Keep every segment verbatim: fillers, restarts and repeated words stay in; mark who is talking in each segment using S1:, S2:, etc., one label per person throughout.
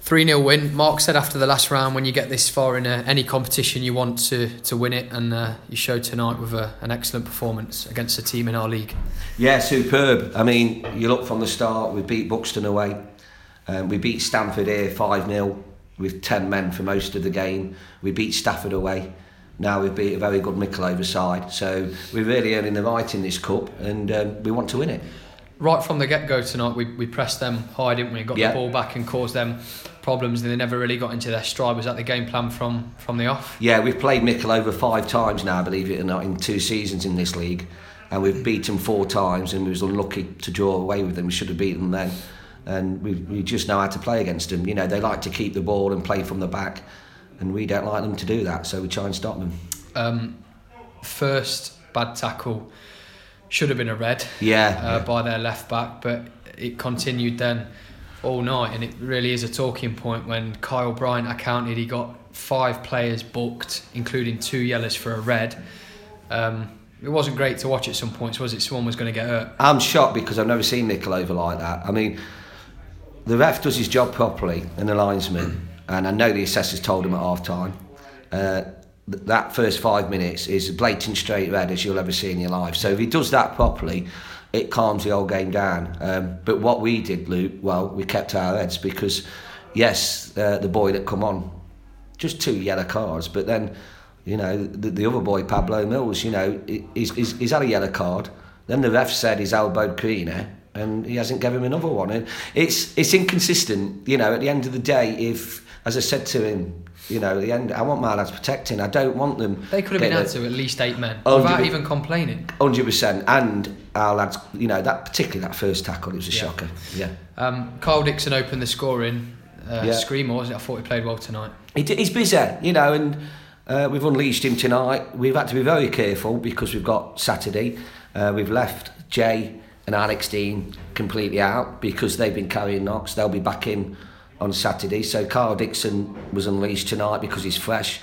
S1: three nil win. Mark said after the last round, when you get this far in a, any competition, you want to, to win it, and uh, you showed tonight with a, an excellent performance against a team in our league.
S2: Yeah, superb. I mean, you look from the start, we beat Buxton away, um, we beat Stamford here five nil with ten men for most of the game. We beat Stafford away. Now we've beat a very good Mickleover side, so we're really earning the right in this cup, and um, we want to win it.
S1: Right from the get-go tonight, we, we pressed them high, didn't we? Got
S2: yeah.
S1: the ball back and caused them problems, and they never really got into their stride. Was that the game plan from, from the off?
S2: Yeah, we've played Mickleover five times now, believe it or not, in two seasons in this league, and we've beaten four times, and we was unlucky to draw away with them. We should have beaten them then, and we, we just know how to play against them. You know, they like to keep the ball and play from the back, and we don't like them to do that, so we try and stop them.
S1: Um, first bad tackle should have been a red
S2: yeah,
S1: uh,
S2: yeah.
S1: by their left back, but it continued then all night, and it really is a talking point when Kyle Bryant accounted he got five players booked, including two yellows for a red. Um, it wasn't great to watch at some points, was it? Someone was going to get hurt.
S2: I'm shocked because I've never seen Mickleover like that. I mean, the ref does his job properly, and the linesman, and I know the assessors told him at half time. Uh, that first five minutes is a blatant straight red as you'll ever see in your life. So if he does that properly, it calms the whole game down. Um, but what we did, Luke, well, we kept our heads because, yes, uh, the boy that come on, just two yellow cards, but then, you know, the, the other boy, Pablo Mills, you know, he's, he's, he's had a yellow card. Then the ref said he's elbowed Creanor, and he hasn't given him another one. And it's it's inconsistent, you know. At the end of the day, if, as I said to him, you know, at the end, I want my lads protecting. I don't want them.
S1: They could have been out to at least eight men
S2: one hundred
S1: without even complaining.
S2: one hundred percent. And our lads, you know, that particularly that first tackle, it was a
S1: yeah.
S2: shocker. Yeah.
S1: Um, Kyle Dixon opened the scoring. Uh,
S2: yeah.
S1: Screamer, wasn't it? I thought he played well tonight.
S2: He, he's busy, you know, and uh, we've unleashed him tonight. We've had to be very careful because we've got Saturday. Uh, we've left Jay and Alex Dean completely out because they've been carrying knocks. They'll be back in on Saturday. So Carl Dixon was unleashed tonight because he's fresh,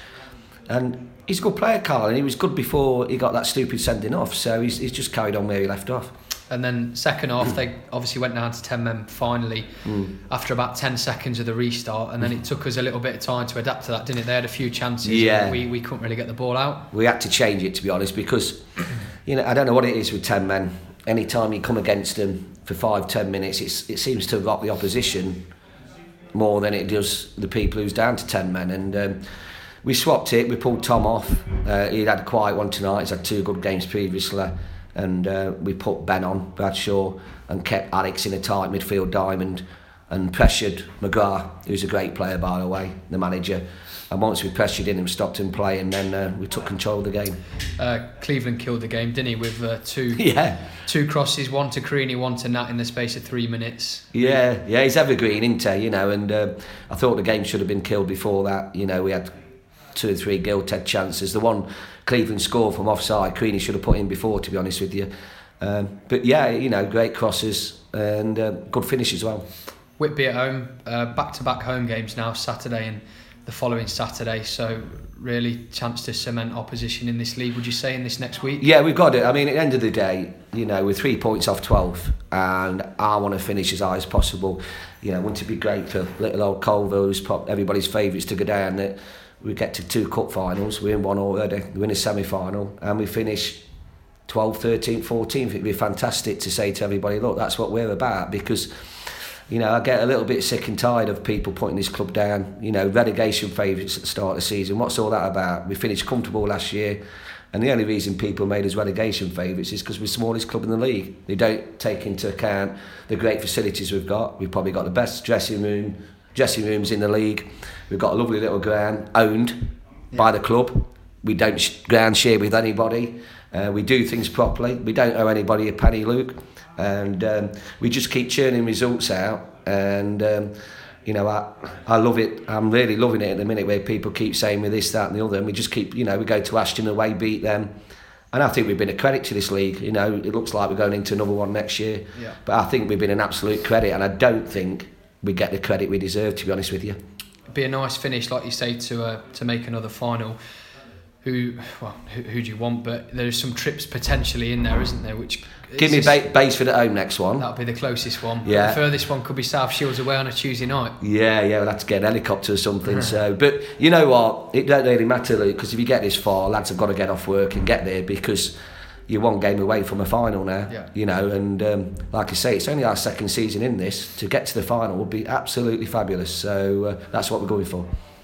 S2: and he's a good player, Carl, and he was good before he got that stupid sending off, so he's, he's just carried on where he left off.
S1: And then second half they obviously went down to ten men finally mm. after about ten seconds of the restart, and then it took us a little bit of time to adapt to that, didn't it? They had a few chances,
S2: yeah.
S1: and we, we couldn't really get the ball out.
S2: We had to change it, to be honest, because you know, I don't know what it is with ten men. Anytime you come against them for five, ten minutes, it's, it seems to rock the opposition more than it does the people who's down to ten men. And um, we swapped it. We pulled Tom off. Uh, he'd had a quiet one tonight. He's had two good games previously. And uh, we put Ben on, Bradshaw, and kept Alex in a tight midfield diamond and pressured McGrath, who's a great player, by the way, the manager. And once we pressured in him, stopped him playing, then uh, we took control of the game.
S1: Uh, Cleveland killed the game, didn't he, with uh, two
S2: yeah.
S1: two crosses, one to Creaney, one to Nat in the space of three minutes.
S2: Yeah, yeah, he's evergreen, isn't he? You know, and uh, I thought the game should have been killed before that. You know, we had two or three gilt-edged chances. The one Cleveland scored from offside, Creaney should have put in before, to be honest with you. Um, but yeah, you know, great crosses and uh, good finish as well.
S1: Whitby at home, uh, back-to-back home games now, Saturday and the following Saturday, so really chance to cement our position in this league, would you say, in this next week?
S2: Yeah, we've got it. I mean, at the end of the day, you know, we're three points off twelfth, and I want to finish as high as possible. You know, wouldn't it be great for little old Colville, who's everybody's favourites, to go down, that we get to two cup finals, we're in one already, we win a semi-final, and we finish twelfth, thirteenth, fourteenth. It'd be fantastic to say to everybody, look, that's what we're about, because you know, I get a little bit sick and tired of people putting this club down. You know, relegation favourites at the start of the season. What's all that about? We finished comfortable last year, and the only reason people made us relegation favourites is because we're the smallest club in the league. They don't take into account the great facilities we've got. We've probably got the best dressing room, dressing rooms in the league. We've got a lovely little ground owned yeah. by the club. We don't sh- ground share with anybody. Uh, we do things properly. We don't owe anybody a penny, Luke. And um, we just keep churning results out, and um, you know, I I love it. I'm really loving it at the minute, where people keep saying with this, that and the other, and we just keep, you know, we go to Ashton away, beat them, and I think we've been a credit to this league. You know, it looks like we're going into another one next year,
S1: yeah.
S2: but I think we've been an absolute credit, and I don't think we get the credit we deserve, to be honest with you.
S1: It'd be a nice finish, like you say, to uh, to make another final. who, well, who, who do you want? But there's some trips potentially in there, isn't there? Which
S2: give me ba- Basford at home next one.
S1: That'll be the closest one.
S2: Yeah.
S1: The furthest one could be South Shields away on a Tuesday night.
S2: Yeah, yeah, we'll have to get an helicopter or something. So, but you know what? It don't really matter, Luke, because if you get this far, lads have got to get off work and get there, because you're one game away from a final now.
S1: Yeah.
S2: You know, and um, like I say, it's only our second season in this. To get to the final would be absolutely fabulous. So uh, that's what we're going for.